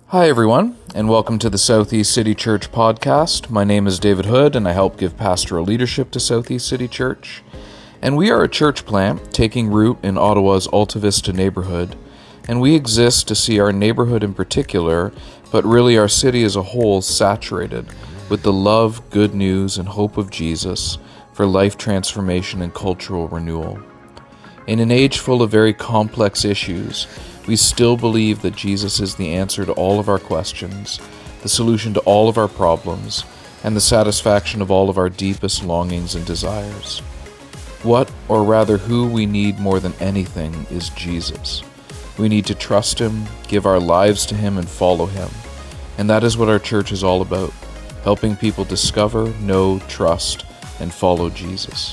Hi, everyone, and welcome to the Southeast City Church podcast. My name is David Hood, and I help give pastoral leadership to Southeast City Church. And we are a church plant taking root in Ottawa's Alta Vista neighborhood, and we exist to see our neighborhood in particular, but really our city as a whole, saturated with the love, good news, and hope of Jesus for life transformation and cultural renewal. In an age full of very complex issues, we still believe that Jesus is the answer to all of our questions, the solution to all of our problems, and the satisfaction of all of our deepest longings and desires. What, or rather who we need more than anything, is Jesus. We need to trust Him, give our lives to Him, and follow Him. And that is what our church is all about, helping people discover, know, trust, and follow Jesus.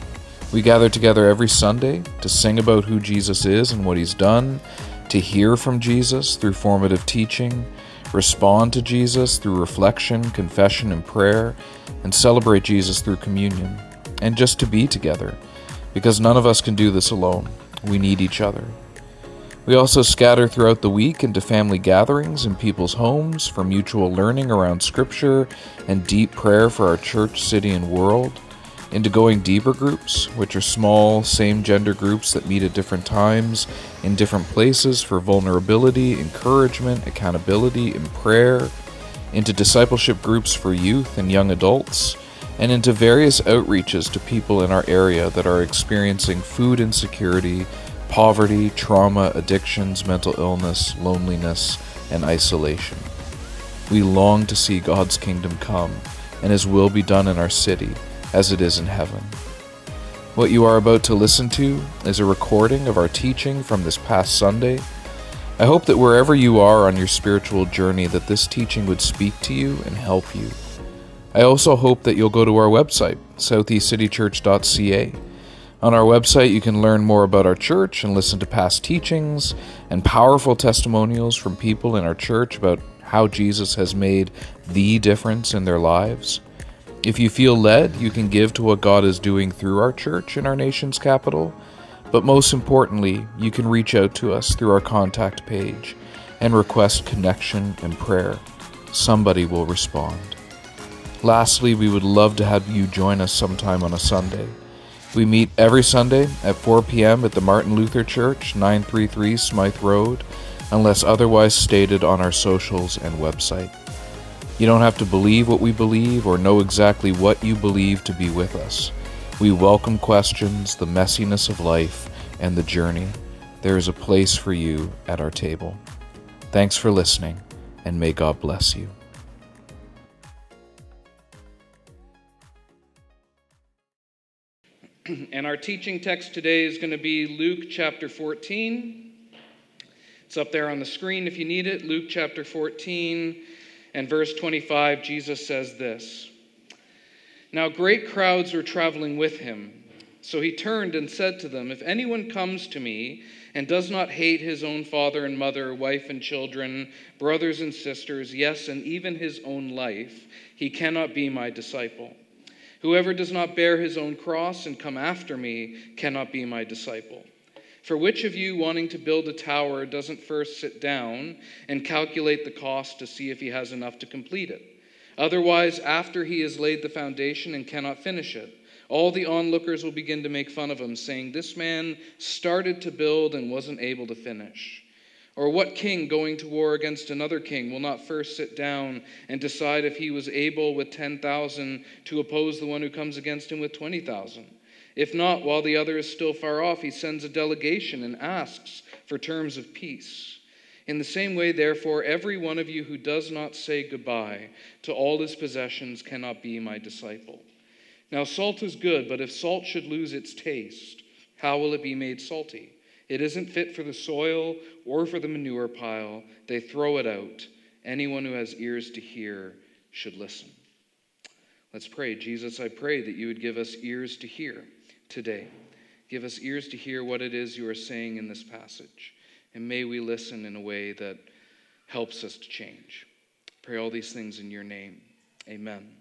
We gather together every Sunday to sing about who Jesus is and what He's done, to hear from Jesus through formative teaching, respond to Jesus through reflection, confession, and prayer, and celebrate Jesus through communion, and just to be together, because none of us can do this alone. We need each other. We also scatter throughout the week into family gatherings in people's homes for mutual learning around Scripture and deep prayer for our church, city, and world, into going deeper groups, which are small, same-gender groups that meet at different times, in different places for vulnerability, encouragement, accountability, and prayer, into discipleship groups for youth and young adults, and into various outreaches to people in our area that are experiencing food insecurity, poverty, trauma, addictions, mental illness, loneliness, and isolation. We long to see God's kingdom come, and His will be done in our city, as it is in heaven. What you are about to listen to is a recording of our teaching from this past Sunday. I hope that wherever you are on your spiritual journey, that this teaching would speak to you and help you. I also hope that you'll go to our website, southeastcitychurch.ca. On our website, you can learn more about our church and listen to past teachings and powerful testimonials from people in our church about how Jesus has made the difference in their lives. If you feel led, you can give to what God is doing through our church in our nation's capital. But most importantly, you can reach out to us through our contact page and request connection and prayer. Somebody will respond. Lastly, we would love to have you join us sometime on a Sunday. We meet every Sunday at 4 p.m. at the Martin Luther Church, 933 Smythe Road, unless otherwise stated on our socials and website. You don't have to believe what we believe or know exactly what you believe to be with us. We welcome questions, the messiness of life, and the journey. There is a place for you at our table. Thanks for listening, and may God bless you. And our teaching text today is going to be Luke chapter 14. It's up there on the screen if you need it. Luke chapter 14. And verse 25, Jesus says this: "Now great crowds were traveling with him. So he turned and said to them, 'If anyone comes to me and does not hate his own father and mother, wife and children, brothers and sisters, yes, and even his own life, he cannot be my disciple. Whoever does not bear his own cross and come after me cannot be my disciple. For which of you, wanting to build a tower, doesn't first sit down and calculate the cost to see if he has enough to complete it? Otherwise, after he has laid the foundation and cannot finish it, all the onlookers will begin to make fun of him, saying, "This man started to build and wasn't able to finish." Or what king going to war against another king will not first sit down and decide if he was able with 10,000 to oppose the one who comes against him with 20,000? If not, while the other is still far off, he sends a delegation and asks for terms of peace. In the same way, therefore, every one of you who does not say goodbye to all his possessions cannot be my disciple. Now salt is good, but if salt should lose its taste, how will it be made salty? It isn't fit for the soil or for the manure pile. They throw it out. Anyone who has ears to hear should listen." Let's pray. Jesus, I pray that you would give us ears to hear today. Give us ears to hear what it is you are saying in this passage. And may we listen in a way that helps us to change. Pray all these things in your name. Amen.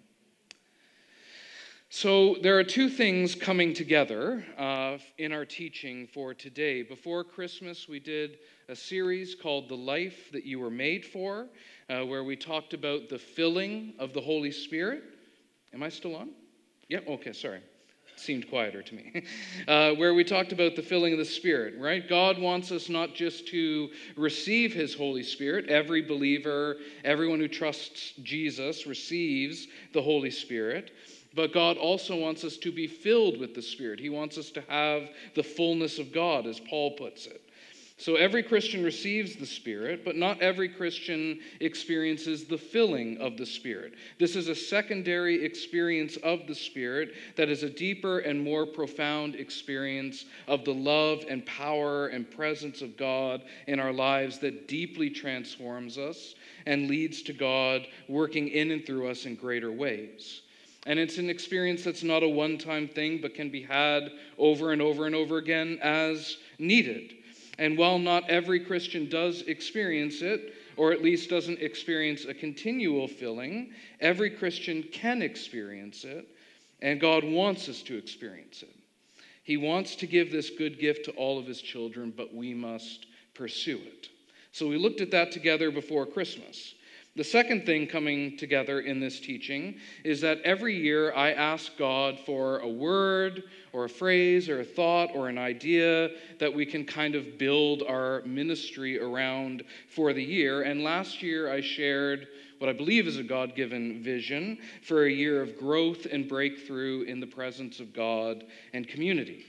So there are two things coming together in our teaching for today. Before Christmas, we did a series called The Life That You Were Made For, where we talked about the filling of the Holy Spirit. Am I still on? Yep, okay, sorry. Seemed quieter to me. Where we talked about the filling of the Spirit, right? God wants us not just to receive His Holy Spirit. Every believer, everyone who trusts Jesus receives the Holy Spirit. But God also wants us to be filled with the Spirit. He wants us to have the fullness of God, as Paul puts it. So every Christian receives the Spirit, but not every Christian experiences the filling of the Spirit. This is a secondary experience of the Spirit that is a deeper and more profound experience of the love and power and presence of God in our lives that deeply transforms us and leads to God working in and through us in greater ways. And it's an experience that's not a one-time thing, but can be had over and over and over again as needed. And while not every Christian does experience it, or at least doesn't experience a continual filling, every Christian can experience it, and God wants us to experience it. He wants to give this good gift to all of His children, but we must pursue it. So we looked at that together before Christmas. The second thing coming together in this teaching is that every year I ask God for a word or a phrase or a thought or an idea that we can kind of build our ministry around for the year. And last year I shared what I believe is a God-given vision for a year of growth and breakthrough in the presence of God and community.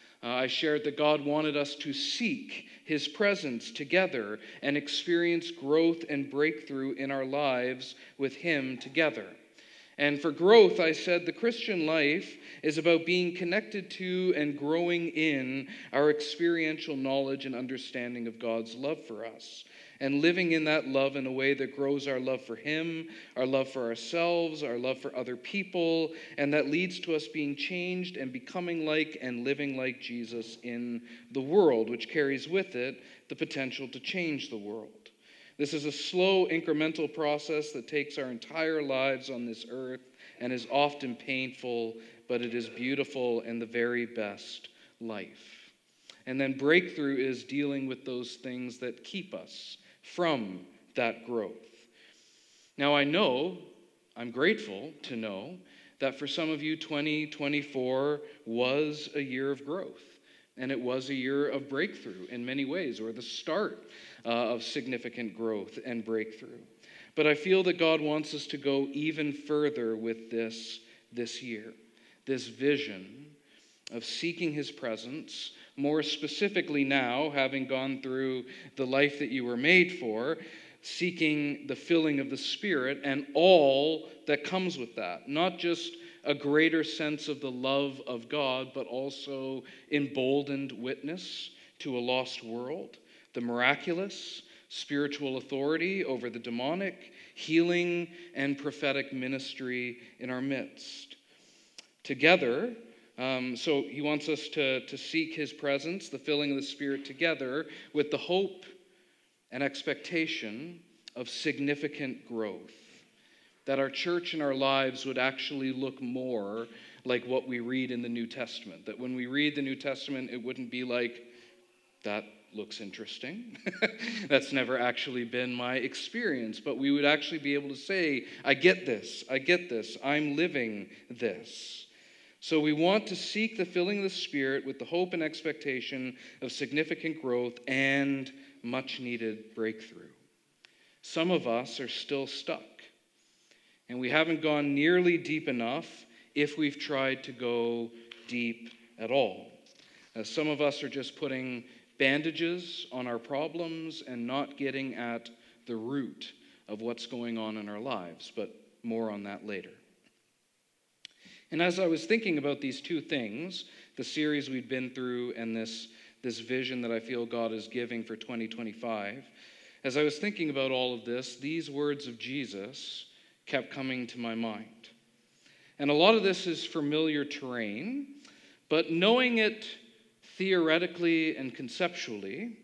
I shared that God wanted us to seek His presence together and experience growth and breakthrough in our lives with Him together. And for growth, I said the Christian life is about being connected to and growing in our experiential knowledge and understanding of God's love for us, and living in that love in a way that grows our love for Him, our love for ourselves, our love for other people, and that leads to us being changed and becoming like and living like Jesus in the world, which carries with it the potential to change the world. This is a slow, incremental process that takes our entire lives on this earth and is often painful, but it is beautiful and the very best life. And then breakthrough is dealing with those things that keep us from that growth. Now I'm grateful to know that for some of you, 2024 was a year of growth. And it was a year of breakthrough in many ways, or the start of significant growth and breakthrough. But I feel that God wants us to go even further with this year, this vision of seeking His presence, more specifically now, having gone through the life that you were made for, seeking the filling of the Spirit and all that comes with that, not just a greater sense of the love of God, but also emboldened witness to a lost world, the miraculous, spiritual authority over the demonic, healing and prophetic ministry in our midst. Together, so He wants us to seek His presence, the filling of the Spirit together with the hope and expectation of significant growth. That our church and our lives would actually look more like what we read in the New Testament. That when we read the New Testament, it wouldn't be like, that looks interesting. That's never actually been my experience. But we would actually be able to say, I get this, I'm living this. So we want to seek the filling of the Spirit with the hope and expectation of significant growth and much needed breakthrough. Some of us are still stuck. And we haven't gone nearly deep enough if we've tried to go deep at all. Some of us are just putting bandages on our problems and not getting at the root of what's going on in our lives, but more on that later. And as I was thinking about these two things, the series we've been through and this vision that I feel God is giving for 2025, as I was thinking about all of this, these words of Jesus kept coming to my mind. And a lot of this is familiar terrain, but knowing it theoretically and conceptually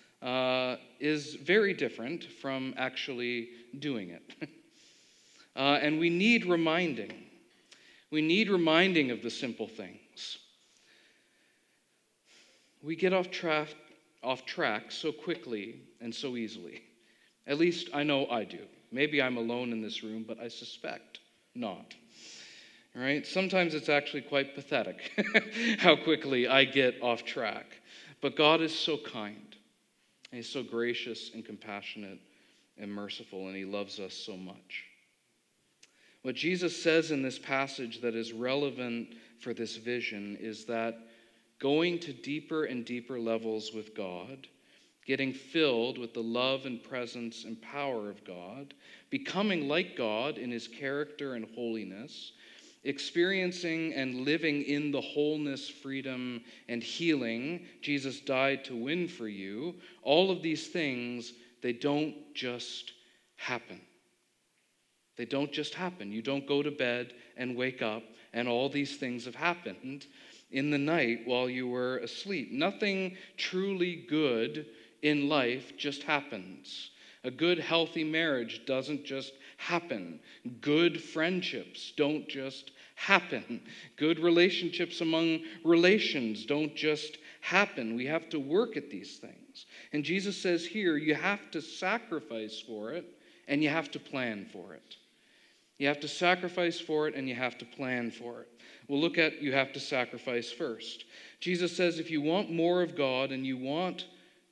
is very different from actually doing it. And we need reminding. We need reminding of the simple things. We get off track so quickly and so easily. At least I know I do. Maybe I'm alone in this room, but I suspect not. All right? Sometimes it's actually quite pathetic how quickly I get off track. But God is so kind, and He's so gracious and compassionate and merciful, and He loves us so much. What Jesus says in this passage that is relevant for this vision is that going to deeper and deeper levels with God, getting filled with the love and presence and power of God, becoming like God in His character and holiness, experiencing and living in the wholeness, freedom, and healing Jesus died to win for you, all of these things, they don't just happen. They don't just happen. You don't go to bed and wake up and all these things have happened in the night while you were asleep. Nothing truly good in life just happens. A good, healthy marriage doesn't just happen. Good friendships don't just happen. Good relationships among relations don't just happen. We have to work at these things. And Jesus says here, you have to sacrifice for it and you have to plan for it. You have to sacrifice for it and you have to plan for it. We'll look at you have to sacrifice first. Jesus says if you want more of God if you want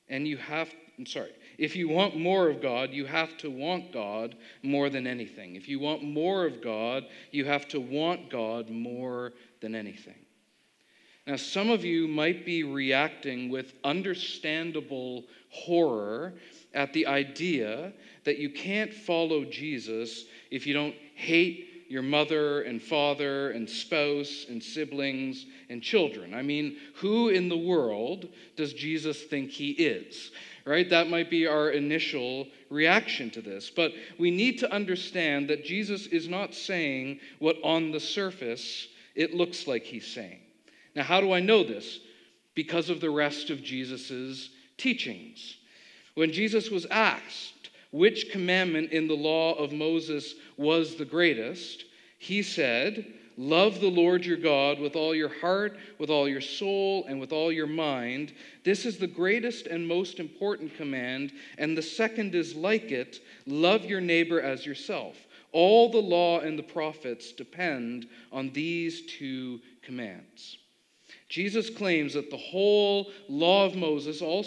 more of God, you have to want God more than anything. If you want more of God, you have to want God more than anything. Now, some of you might be reacting with understandable horror at the idea that you can't follow Jesus if you don't hate your mother and father and spouse and siblings and children. I mean, who in the world does Jesus think He is? Right? That might be our initial reaction to this. But we need to understand that Jesus is not saying what on the surface it looks like He's saying. Now, how do I know this? Because of the rest of Jesus' teachings. When Jesus was asked which commandment in the law of Moses was the greatest, He said, love the Lord your God with all your heart, with all your soul, and with all your mind. This is the greatest and most important command, and the second is like it, love your neighbor as yourself. All the law and the prophets depend on these two commands. Jesus claims that the whole law of Moses, all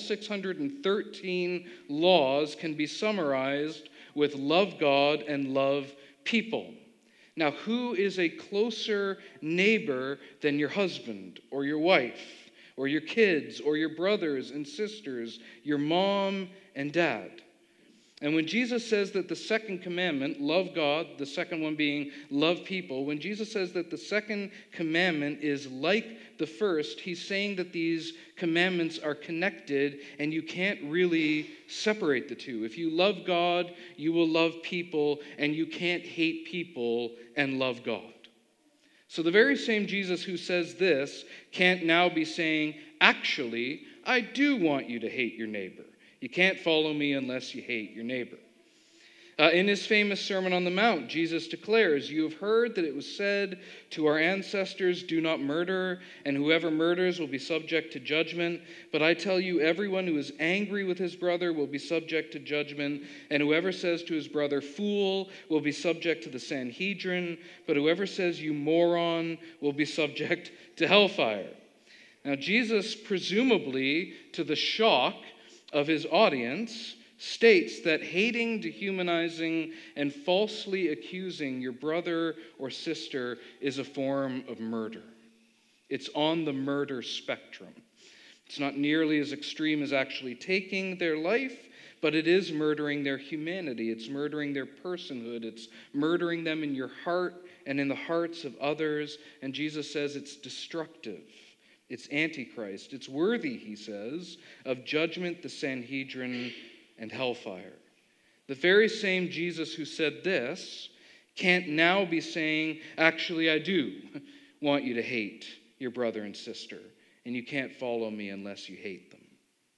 613 laws, can be summarized with love God and love people. Now, who is a closer neighbor than your husband or your wife or your kids or your brothers and sisters, your mom and dad? And when Jesus says that the second commandment, love God, the second one being love people, when Jesus says that the second commandment is like the first, He's saying that these commandments are connected and you can't really separate the two. If you love God, you will love people, and you can't hate people and love God. So the very same Jesus who says this can't now be saying, actually, I do want you to hate your neighbor. You can't follow me unless you hate your neighbor. In His famous Sermon on the Mount, Jesus declares, you have heard that it was said to our ancestors, do not murder, and whoever murders will be subject to judgment. But I tell you, everyone who is angry with his brother will be subject to judgment, and whoever says to his brother, fool, will be subject to the Sanhedrin, but whoever says, you moron, will be subject to hellfire. Now, Jesus, presumably to the shock of His audience, states that hating, dehumanizing, and falsely accusing your brother or sister is a form of murder. It's on the murder spectrum. It's not nearly as extreme as actually taking their life, but it is murdering their humanity. It's murdering their personhood. It's murdering them in your heart and in the hearts of others. And Jesus says it's destructive. It's antichrist. It's worthy, He says, of judgment, the Sanhedrin, and hellfire. The very same Jesus who said this can't now be saying, actually, I do want you to hate your brother and sister, and you can't follow me unless you hate them.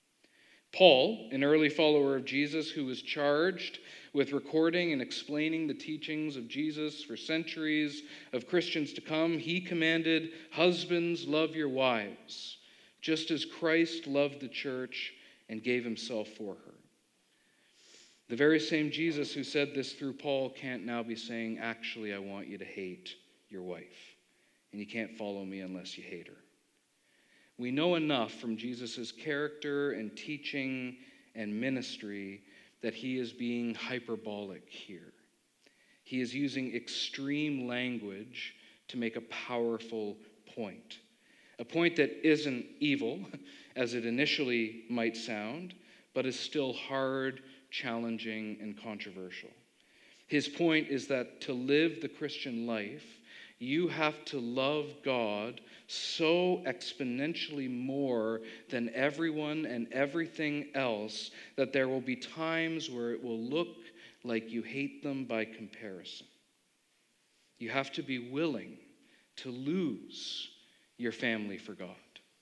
Paul, an early follower of Jesus who was charged with recording and explaining the teachings of Jesus for centuries of Christians to come, he commanded, husbands, love your wives, just as Christ loved the church and gave Himself for her. The very same Jesus who said this through Paul can't now be saying, actually, I want you to hate your wife, and you can't follow me unless you hate her. We know enough from Jesus' character and teaching and ministry that he is being hyperbolic here. He is using extreme language to make a powerful point. A point that isn't evil, as it initially might sound, but is still hard, challenging, and controversial. His point is that to live the Christian life, you have to love God so exponentially more than everyone and everything else that there will be times where it will look like you hate them by comparison. You have to be willing to lose your family for God.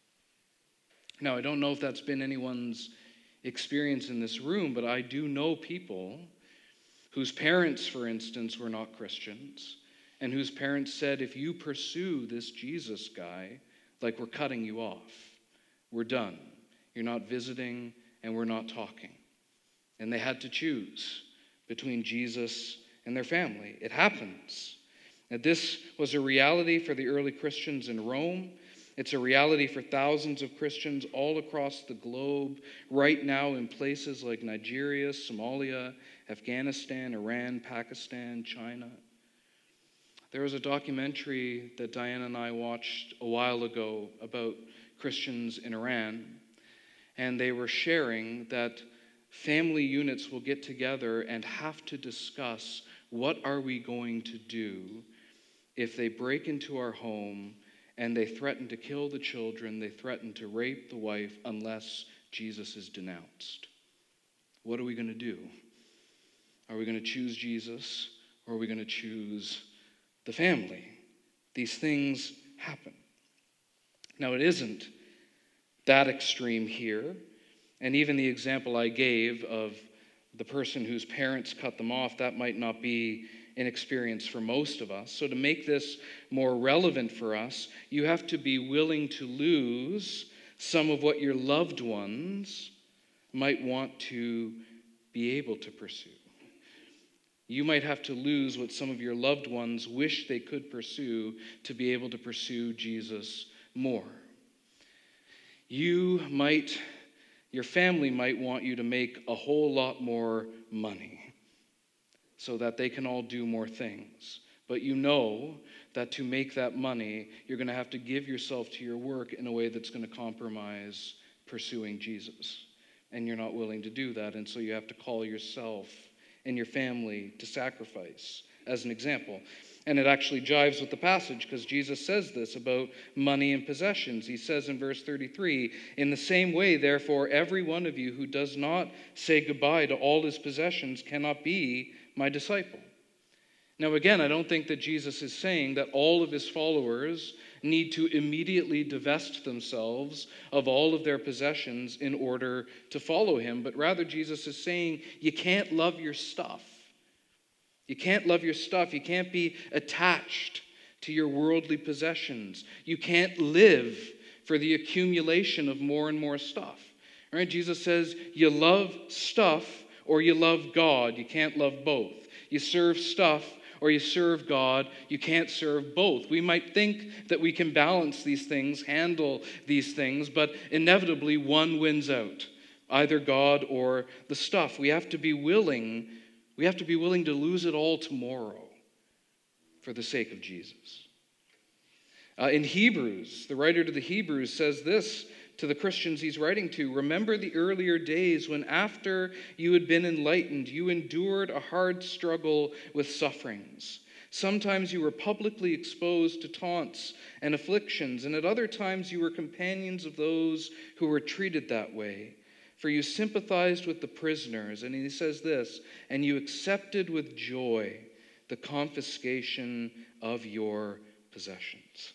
Now, I don't know if that's been anyone's experience in this room, but I do know people whose parents, for instance, were not Christians, and whose parents said, if you pursue this Jesus guy, like, we're cutting you off. We're done. You're not visiting, and we're not talking. And they had to choose between Jesus and their family. It happens. Now, this was a reality for the early Christians in Rome. It's a reality for thousands of Christians all across the globe right now in places like Nigeria, Somalia, Afghanistan, Iran, Pakistan, China. There was a documentary that Diana and I watched a while ago about Christians in Iran, and they were sharing that family units will get together and have to discuss, what are we going to do if they break into our home and they threaten to kill the children, they threaten to rape the wife unless Jesus is denounced? What are we going to do? Are we going to choose Jesus, or are we going to choose the family? These things happen. Now, it isn't that extreme here. And even the example I gave of the person whose parents cut them off, that might not be an experience for most of us. So to make this more relevant for us, you have to be willing to lose some of what your loved ones might want to be able to pursue. You might have to lose what some of your loved ones wish they could pursue to be able to pursue Jesus more. Your family might want you to make a whole lot more money so that they can all do more things. But you know that to make that money, you're going to have to give yourself to your work in a way that's going to compromise pursuing Jesus. And you're not willing to do that, and so you have to call yourself and your family to sacrifice, as an example. And it actually jives with the passage, because Jesus says this about money and possessions. He says in verse 33, in the same way, therefore, every one of you who does not say goodbye to all his possessions cannot be my disciple. Now, again, I don't think that Jesus is saying that all of his followers need to immediately divest themselves of all of their possessions in order to follow him, but rather Jesus is saying you can't love your stuff. You can't love your stuff. You can't be attached to your worldly possessions. You can't live for the accumulation of more and more stuff. All right? Jesus says you love stuff or you love God. You can't love both. You serve stuff or you serve God. You can't serve both. We might think that we can balance these things, handle these things, but inevitably one wins out, either God or the stuff. We have to be willing to lose it all tomorrow for the sake of Jesus. In Hebrews, the writer to the Hebrews says this to the Christians he's writing to: remember the earlier days when, after you had been enlightened, you endured a hard struggle with sufferings. Sometimes you were publicly exposed to taunts and afflictions, and at other times you were companions of those who were treated that way. For you sympathized with the prisoners, and he says this, and you accepted with joy the confiscation of your possessions.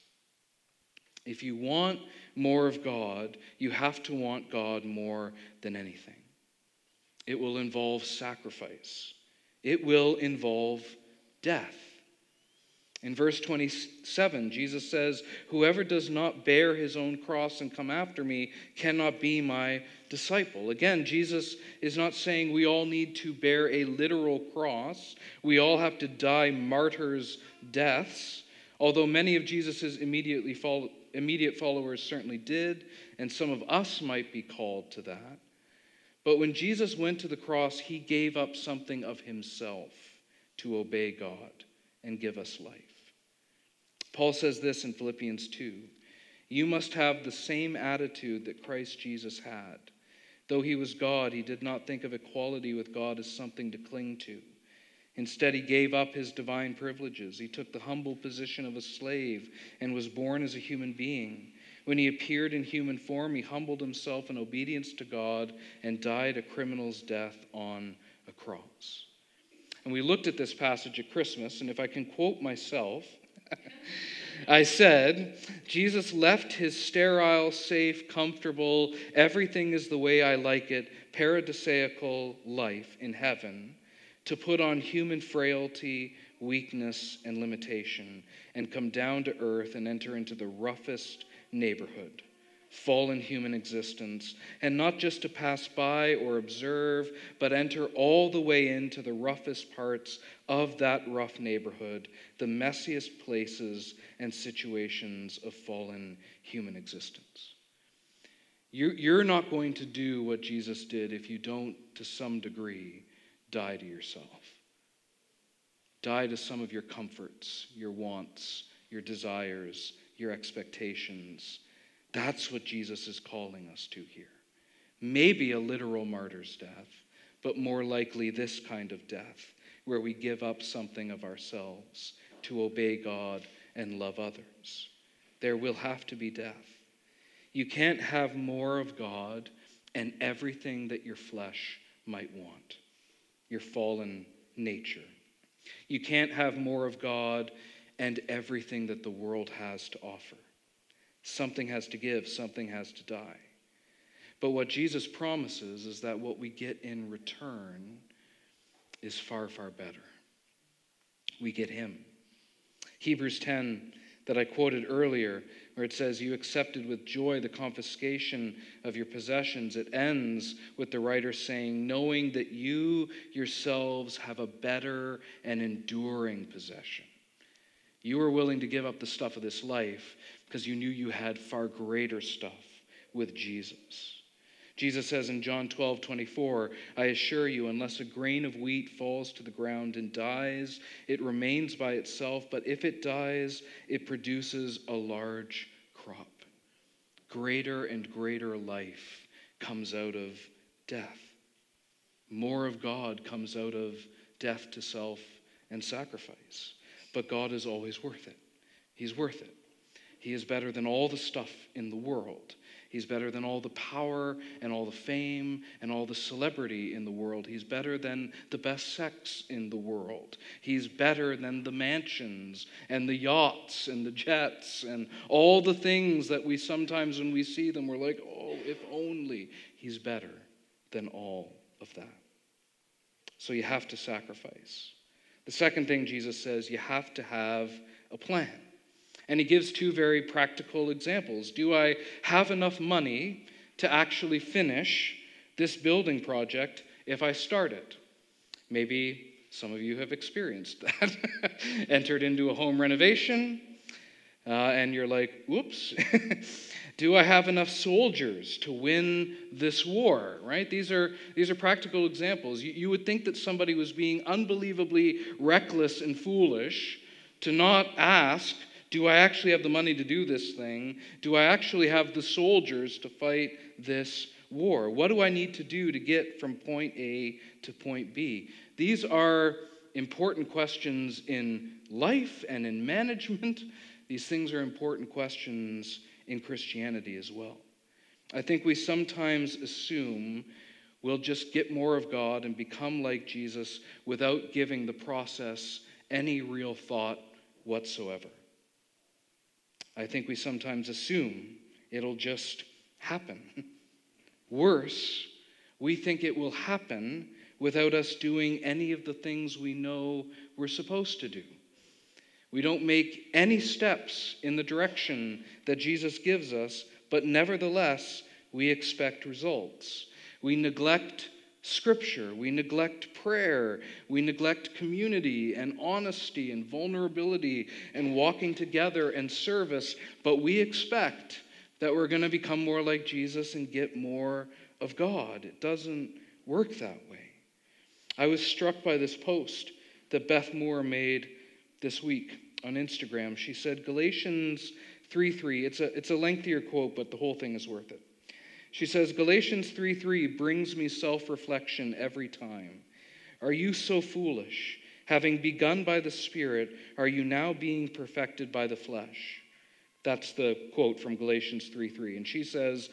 If you want more of God, you have to want God more than anything. It will involve sacrifice. It will involve death. In verse 27, Jesus says, "Whoever does not bear his own cross and come after me cannot be my disciple." Again, Jesus is not saying we all need to bear a literal cross. We all have to die martyrs' deaths, although many of Jesus' immediate followers certainly did, and some of us might be called to that. But when Jesus went to the cross, he gave up something of himself to obey God and give us life. Paul says this in Philippians 2, "You must have the same attitude that Christ Jesus had. Though he was God, he did not think of equality with God as something to cling to. Instead, he gave up his divine privileges. He took the humble position of a slave and was born as a human being. When he appeared in human form, he humbled himself in obedience to God and died a criminal's death on a cross." And we looked at this passage at Christmas, and if I can quote myself, I said, Jesus left his sterile, safe, comfortable, everything is the way I like it, paradisaical life in heaven to put on human frailty, weakness, and limitation, and come down to earth and enter into the roughest neighborhood, fallen human existence, and not just to pass by or observe, but enter all the way into the roughest parts of that rough neighborhood, the messiest places and situations of fallen human existence. You're not going to do what Jesus did if you don't, to some degree, die to yourself. Die to some of your comforts, your wants, your desires, your expectations. That's what Jesus is calling us to here. Maybe a literal martyr's death, but more likely this kind of death, where we give up something of ourselves to obey God and love others. There will have to be death. You can't have more of God and everything that your flesh might want, your fallen nature. You can't have more of God and everything that the world has to offer. Something has to give, something has to die. But what Jesus promises is that what we get in return is far, far better. We get him. Hebrews 10 that I quoted earlier, where it says, "You accepted with joy the confiscation of your possessions." It ends with the writer saying, "Knowing that you yourselves have a better and enduring possession." You were willing to give up the stuff of this life because you knew you had far greater stuff with Jesus. Jesus says in John 12:24, "I assure you, unless a grain of wheat falls to the ground and dies, it remains by itself, but if it dies, it produces a large crop." Greater and greater life comes out of death. More of God comes out of death to self and sacrifice. But God is always worth it. He's worth it. He is better than all the stuff in the world. He's better than all the power and all the fame and all the celebrity in the world. He's better than the best sex in the world. He's better than the mansions and the yachts and the jets and all the things that we sometimes, when we see them, we're like, oh, if only. He's better than all of that. So you have to sacrifice. The second thing Jesus says, you have to have a plan. And he gives two very practical examples. Do I have enough money to actually finish this building project if I start it? Maybe some of you have experienced that. Entered into a home renovation, and you're like, whoops. Do I have enough soldiers to win this war, right? These are practical examples. You would think that somebody was being unbelievably reckless and foolish to not ask, do I actually have the money to do this thing? Do I actually have the soldiers to fight this war? What do I need to do to get from point A to point B? These are important questions in life and in management. These things are important questions in Christianity as well. I think we sometimes assume we'll just get more of God and become like Jesus without giving the process any real thought whatsoever. I think we sometimes assume it'll just happen. Worse, we think it will happen without us doing any of the things we know we're supposed to do. We don't make any steps in the direction that Jesus gives us, but nevertheless, we expect results. We neglect Scripture, we neglect prayer, we neglect community and honesty and vulnerability and walking together and service, but we expect that we're going to become more like Jesus and get more of God. It doesn't work that way. I was struck by this post that Beth Moore made this week on Instagram. She said, Galatians 3:3, it's a lengthier quote, but the whole thing is worth it. She says, Galatians 3:3 brings me self-reflection every time. Are you so foolish? Having begun by the Spirit, are you now being perfected by the flesh? That's the quote from Galatians 3:3. And she says,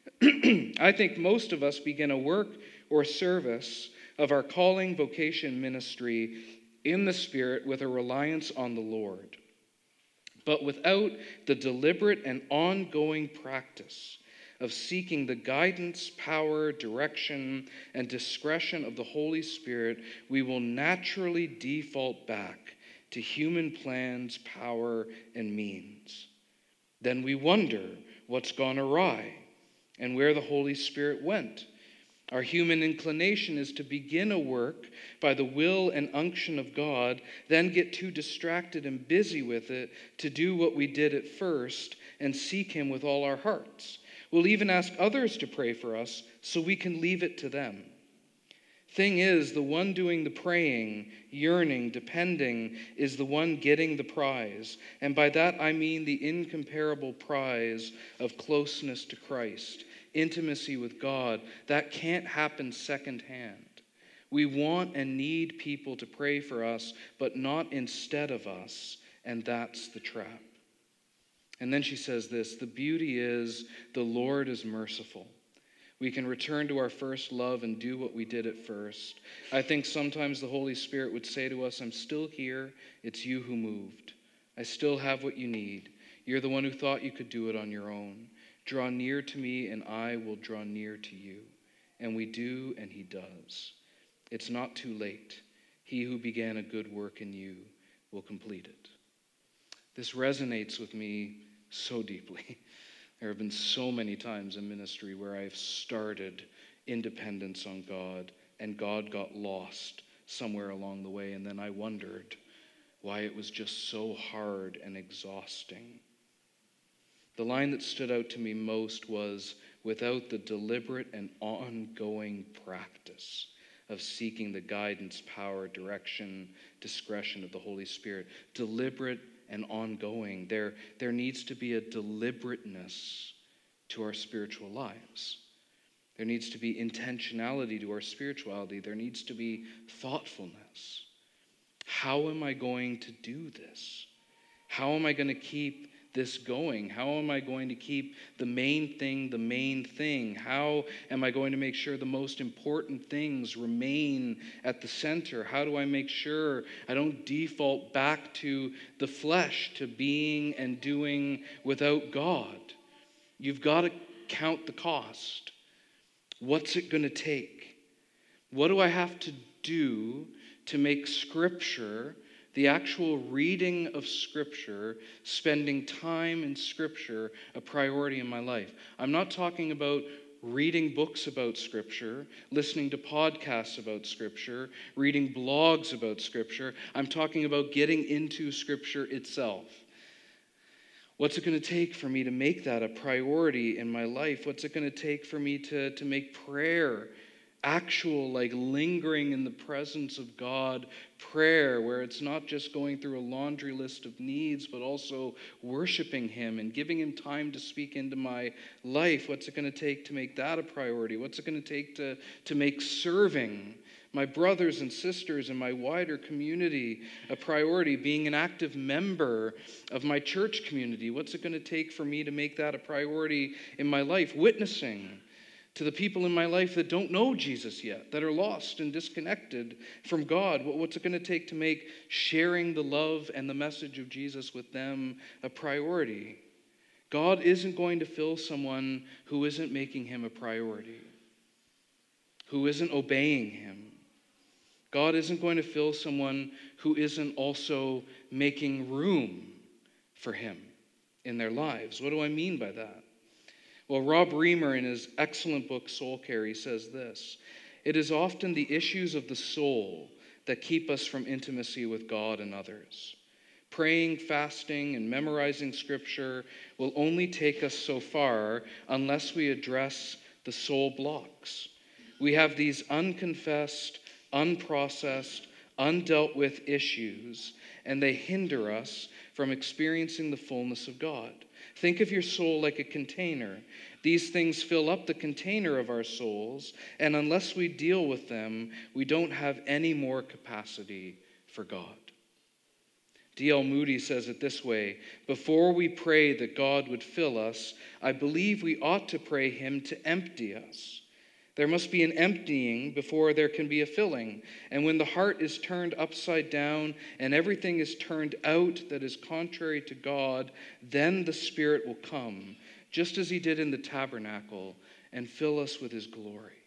I think most of us begin a work or service of our calling, vocation, ministry in the Spirit with a reliance on the Lord. But without the deliberate and ongoing practice of seeking the guidance, power, direction, and discretion of the Holy Spirit, we will naturally default back to human plans, power, and means. Then we wonder what's gone awry and where the Holy Spirit went. Our human inclination is to begin a work by the will and unction of God, then get too distracted and busy with it to do what we did at first and seek Him with all our hearts. We'll even ask others to pray for us so we can leave it to them. Thing is, the one doing the praying, yearning, depending, is the one getting the prize. And by that I mean the incomparable prize of closeness to Christ, intimacy with God. That can't happen secondhand. We want and need people to pray for us, but not instead of us, and that's the trap. And then she says this, the beauty is the Lord is merciful. We can return to our first love and do what we did at first. I think sometimes the Holy Spirit would say to us, I'm still here. It's you who moved. I still have what you need. You're the one who thought you could do it on your own. Draw near to me and I will draw near to you. And we do, and He does. It's not too late. He who began a good work in you will complete it. This resonates with me so deeply. There have been so many times in ministry where I've started independence on God and God got lost somewhere along the way, and then I wondered why it was just so hard and exhausting. The line that stood out to me most was, without the deliberate and ongoing practice of seeking the guidance, power, direction, discretion of the Holy Spirit, deliberate and ongoing. There needs to be a deliberateness to our spiritual lives. There needs to be intentionality to our spirituality. There needs to be thoughtfulness. How am I going to do this? How am I going to keep this going? How am I going to keep the main thing the main thing? How am I going to make sure the most important things remain at the center? How do I make sure I don't default back to the flesh, to being and doing without God? You've got to count the cost. What's it going to take? What do I have to do to make Scripture, the actual reading of Scripture, spending time in Scripture, a priority in my life? I'm not talking about reading books about Scripture, listening to podcasts about Scripture, reading blogs about Scripture. I'm talking about getting into Scripture itself. What's it going to take for me to make that a priority in my life? What's it going to take for me to make prayer actual, like lingering in the presence of God prayer, where it's not just going through a laundry list of needs, but also worshiping Him and giving Him time to speak into my life? What's it going to take to make that a priority? What's it going to take to make serving my brothers and sisters in my wider community a priority? Being an active member of my church community, what's it going to take for me to make that a priority in my life? Witnessing to the people in my life that don't know Jesus yet, that are lost and disconnected from God. What's it going to take to make sharing the love and the message of Jesus with them a priority? God isn't going to fill someone who isn't making Him a priority, who isn't obeying Him. God isn't going to fill someone who isn't also making room for him in their lives. What do I mean by that? Well, Rob Reimer, in his excellent book, Soul Care, says this: "It is often the issues of the soul that keep us from intimacy with God and others. Praying, fasting, and memorizing scripture will only take us so far unless we address the soul blocks. We have these unconfessed, unprocessed, undealt with issues, and they hinder us from experiencing the fullness of God. Think of your soul like a container. These things fill up the container of our souls, and unless we deal with them, we don't have any more capacity for God." D.L. Moody says it this way: "Before we pray that God would fill us, I believe we ought to pray him to empty us. There must be an emptying before there can be a filling. And when the heart is turned upside down and everything is turned out that is contrary to God, then the Spirit will come, just as he did in the tabernacle, and fill us with his glory."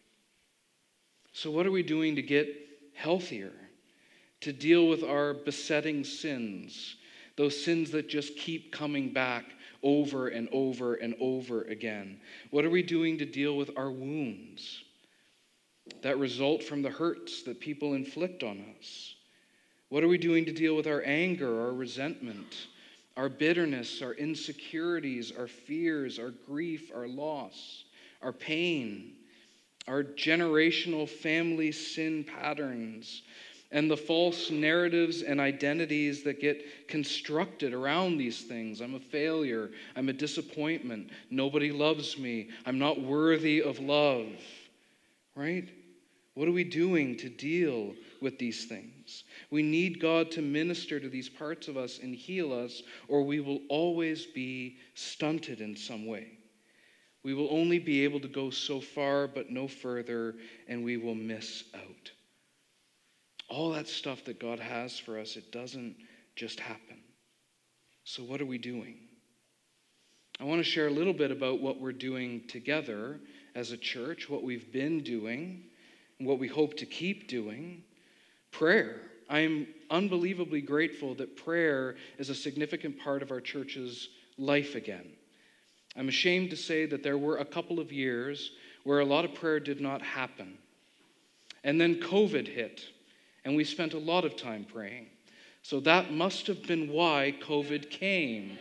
So what are we doing to get healthier? To deal with our besetting sins, those sins that just keep coming back over and over and over again? What are we doing to deal with our wounds that result from the hurts that people inflict on us? What are we doing to deal with our anger, our resentment, our bitterness, our insecurities, our fears, our grief, our loss, our pain, our generational family sin patterns, and the false narratives and identities that get constructed around these things? I'm a failure. I'm a disappointment. Nobody loves me. I'm not worthy of love. Right? What are we doing to deal with these things? We need God to minister to these parts of us and heal us, or we will always be stunted in some way. We will only be able to go so far, but no further, and we will miss out. All that stuff that God has for us, it doesn't just happen. So what are we doing? I want to share a little bit about what we're doing together as a church, what we've been doing, and what we hope to keep doing. Prayer. I am unbelievably grateful that prayer is a significant part of our church's life again. I'm ashamed to say that there were a couple of years where a lot of prayer did not happen. And then COVID hit. And we spent a lot of time praying. So that must have been why COVID came.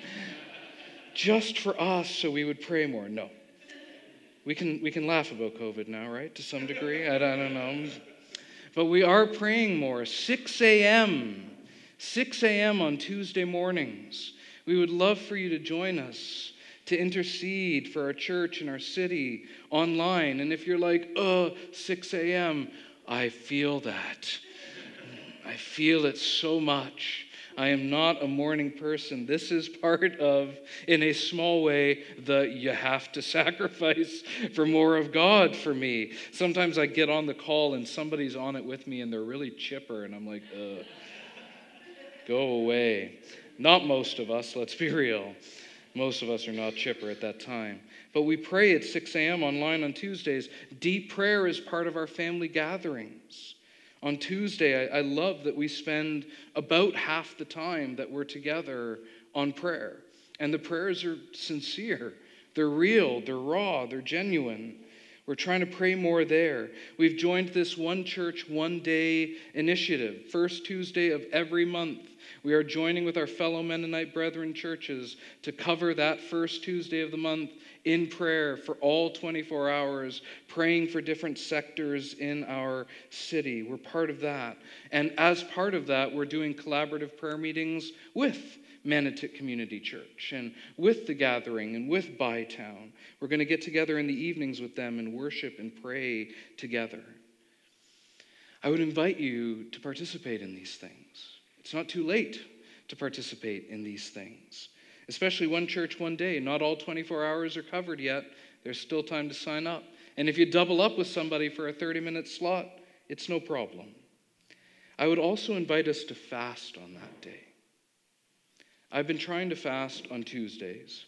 Just for us, so we would pray more. No. We can laugh about COVID now, right? To some degree. I don't know. But we are praying more. 6 a.m. 6 a.m. on Tuesday mornings. We would love for you to join us to intercede for our church and our city online. And if you're like, 6 a.m., I feel that. I feel it so much. I am not a morning person. This is part of, in a small way, you have to sacrifice for more of God for me. Sometimes I get on the call and somebody's on it with me and they're really chipper and I'm like, go away. Not most of us, let's be real. Most of us are not chipper at that time. But we pray at 6 a.m. online on Tuesdays. Deep prayer is part of our family gatherings. On Tuesday, I love that we spend about half the time that we're together on prayer. And the prayers are sincere. They're real. They're raw. They're genuine. We're trying to pray more there. We've joined this One Church, One Day initiative. First Tuesday of every month, we are joining with our fellow Mennonite brethren churches to cover that first Tuesday of the month in prayer for all 24 hours, praying for different sectors in our city. We're part of that. And as part of that, we're doing collaborative prayer meetings with Manotick Community Church and with The Gathering and with Bytown. We're going to get together in the evenings with them and worship and pray together. I would invite you to participate in these things. It's not too late to participate in these things. Especially One Church, One Day. Not all 24 hours are covered yet. There's still time to sign up. And if you double up with somebody for a 30-minute slot, it's no problem. I would also invite us to fast on that day. I've been trying to fast on Tuesdays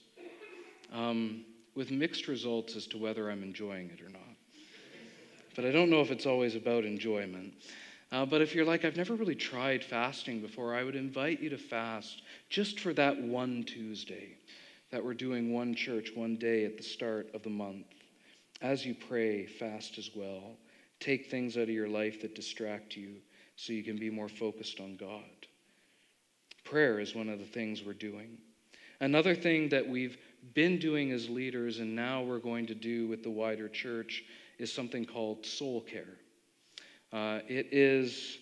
with mixed results as to whether I'm enjoying it or not. But I don't know if it's always about enjoyment. But if you're like, I've never really tried fasting before, I would invite you to fast just for that one Tuesday that we're doing one church, one day at the start of the month. As you pray, fast as well. Take things out of your life that distract you so you can be more focused on God. Prayer is one of the things we're doing. Another thing that we've been doing as leaders and now we're going to do with the wider church is something called soul care. It is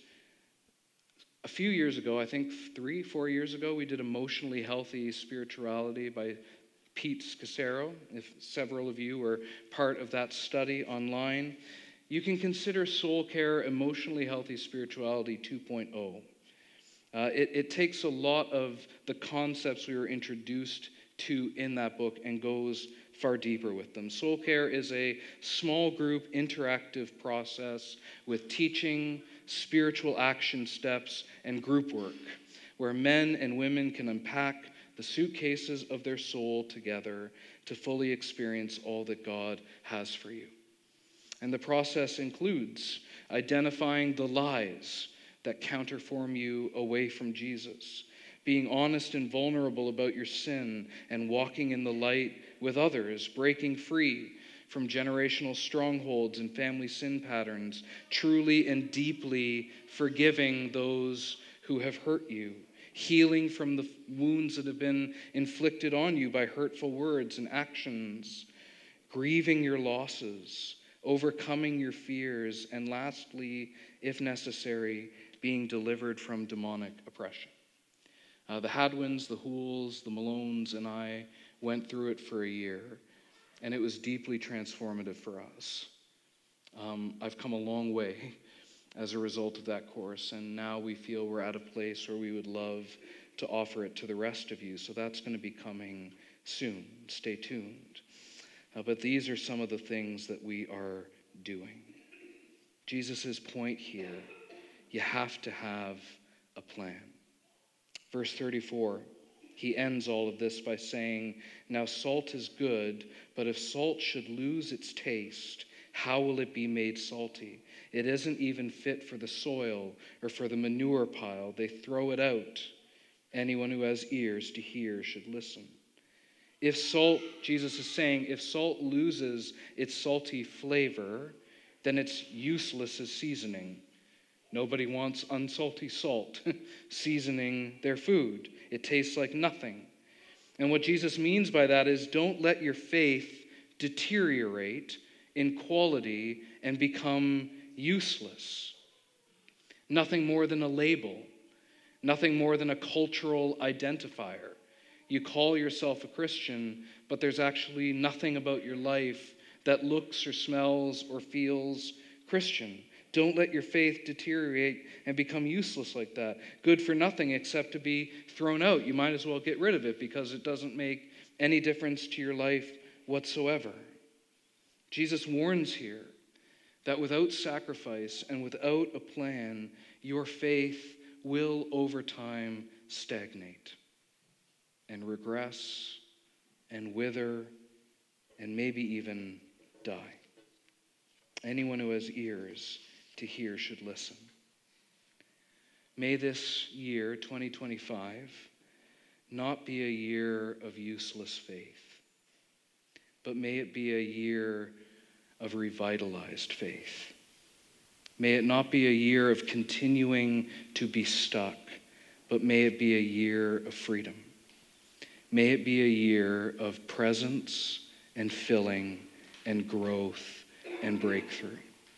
a few years ago, I think 3-4 years ago, we did Emotionally Healthy Spirituality by Pete Scazzero. If several of you were part of that study online, you can consider soul care Emotionally Healthy Spirituality 2.0. It takes a lot of the concepts we were introduced to in that book and goes far deeper with them. Soul care is a small group interactive process with teaching, spiritual action steps, and group work, where men and women can unpack the suitcases of their soul together to fully experience all that God has for you. And the process includes identifying the lies that counterform you away from Jesus, being honest and vulnerable about your sin and walking in the light with others, breaking free from generational strongholds and family sin patterns, truly and deeply forgiving those who have hurt you, healing from the wounds that have been inflicted on you by hurtful words and actions, grieving your losses, overcoming your fears, and lastly, if necessary, being delivered from demonic oppression. The Hadwins, the Hools, the Malones, and I went through it for a year, and it was deeply transformative for us. I've come a long way as a result of that course, and now we feel we're at a place where we would love to offer it to the rest of you. So that's going to be coming soon. Stay tuned. But these are some of the things that we are doing. Jesus' point here, you have to have a plan. Verse 34, he ends all of this by saying, "Now salt is good, but if salt should lose its taste, how will it be made salty? It isn't even fit for the soil or for the manure pile. They throw it out. Anyone who has ears to hear should listen." If salt, Jesus is saying, if salt loses its salty flavor, then it's useless as seasoning. Nobody wants unsalty salt seasoning their food. It tastes like nothing. And what Jesus means by that is don't let your faith deteriorate in quality and become useless. Nothing more than a label, nothing more than a cultural identifier. You call yourself a Christian, but there's actually nothing about your life that looks or smells or feels Christian. Don't let your faith deteriorate and become useless like that. Good for nothing except to be thrown out. You might as well get rid of it because it doesn't make any difference to your life whatsoever. Jesus warns here that without sacrifice and without a plan, your faith will over time stagnate and regress and wither and maybe even die. Anyone who has ears to hear should listen. May this year, 2025, not be a year of useless faith, but may it be a year of revitalized faith. May it not be a year of continuing to be stuck, but may it be a year of freedom. May it be a year of presence and filling and growth and breakthrough.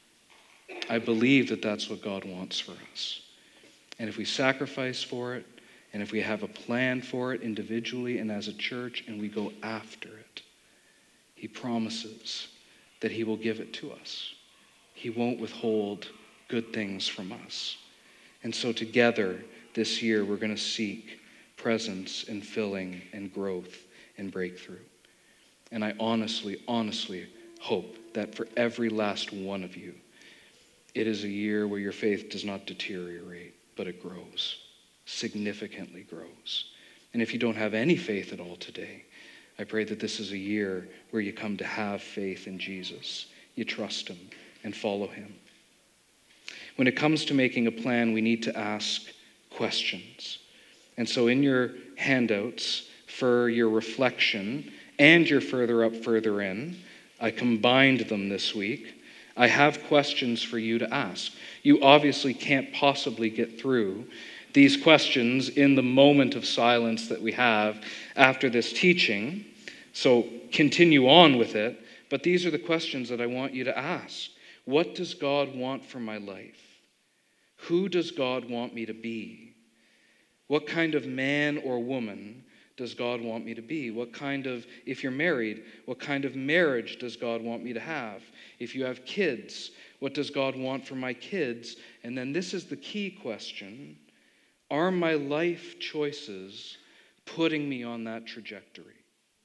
I believe that that's what God wants for us. And if we sacrifice for it, and if we have a plan for it individually and as a church, and we go after it, he promises that he will give it to us. He won't withhold good things from us. And so together this year, we're going to seek presence and filling and growth and breakthrough. And I honestly hope that for every last one of you, it is a year where your faith does not deteriorate, but it grows, significantly grows. And if you don't have any faith at all today, I pray that this is a year where you come to have faith in Jesus. You trust him and follow him. When it comes to making a plan, we need to ask questions. And so in your handouts for your reflection and your further up, further in, I combined them this week. I have questions for you to ask. You obviously can't possibly get through these questions in the moment of silence that we have after this teaching. So continue on with it. But these are the questions that I want you to ask. What does God want for my life? Who does God want me to be? What kind of man or woman does God want me to be? What kind of, if you're married, what kind of marriage does God want me to have? If you have kids, what does God want for my kids? And then this is the key question. Are my life choices putting me on that trajectory?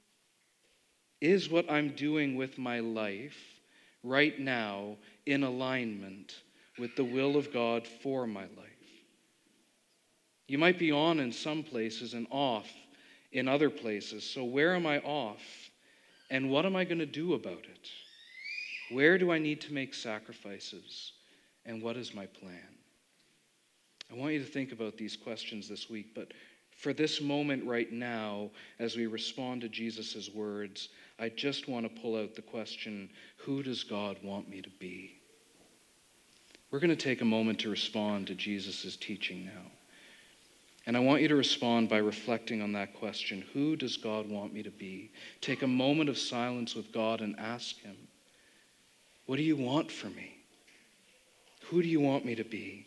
Is what I'm doing with my life right now in alignment with the will of God for my life? You might be on in some places and off in other places. So where am I off? And what am I going to do about it? Where do I need to make sacrifices? And what is my plan? I want you to think about these questions this week, but for this moment right now, as we respond to Jesus' words, I just want to pull out the question, who does God want me to be? We're going to take a moment to respond to Jesus' teaching now. And I want you to respond by reflecting on that question, who does God want me to be? Take a moment of silence with God and ask him, what do you want for me? Who do you want me to be?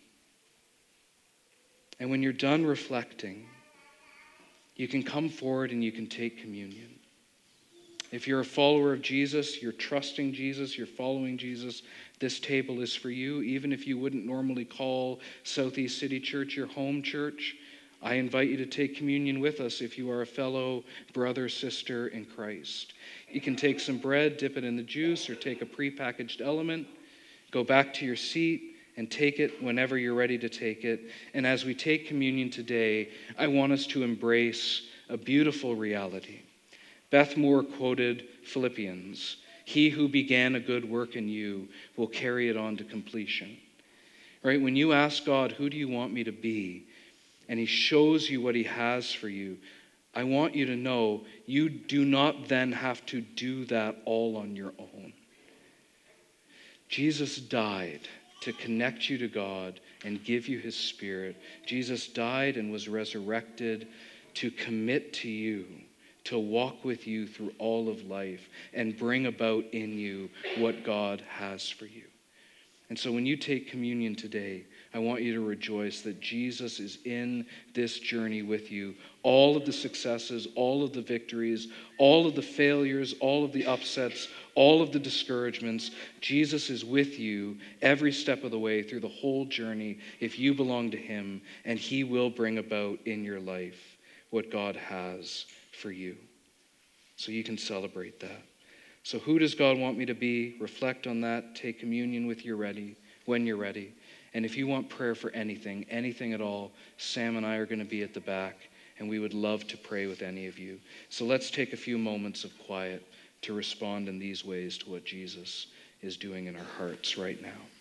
And when you're done reflecting, you can come forward and you can take communion. If you're a follower of Jesus, you're trusting Jesus, you're following Jesus, this table is for you. Even if you wouldn't normally call Southeast City Church your home church, I invite you to take communion with us if you are a fellow brother, sister in Christ. You can take some bread, dip it in the juice, or take a prepackaged element, go back to your seat, and take it whenever you're ready to take it. And as we take communion today, I want us to embrace a beautiful reality. Beth Moore quoted Philippians, "He who began a good work in you will carry it on to completion." Right? When you ask God, who do you want me to be? And he shows you what he has for you, I want you to know you do not then have to do that all on your own. Jesus died to connect you to God and give you his Spirit. Jesus died and was resurrected to commit to you, to walk with you through all of life and bring about in you what God has for you. And so when you take communion today, I want you to rejoice that Jesus is in this journey with you. All of the successes, all of the victories, all of the failures, all of the upsets, all of the discouragements, Jesus is with you every step of the way through the whole journey if you belong to him, and he will bring about in your life what God has for you. So you can celebrate that. So who does God want me to be? Reflect on that. Take communion when you're ready. And if you want prayer for anything at all, Sam and I are going to be at the back, and we would love to pray with any of you. So let's take a few moments of quiet to respond in these ways to what Jesus is doing in our hearts right now.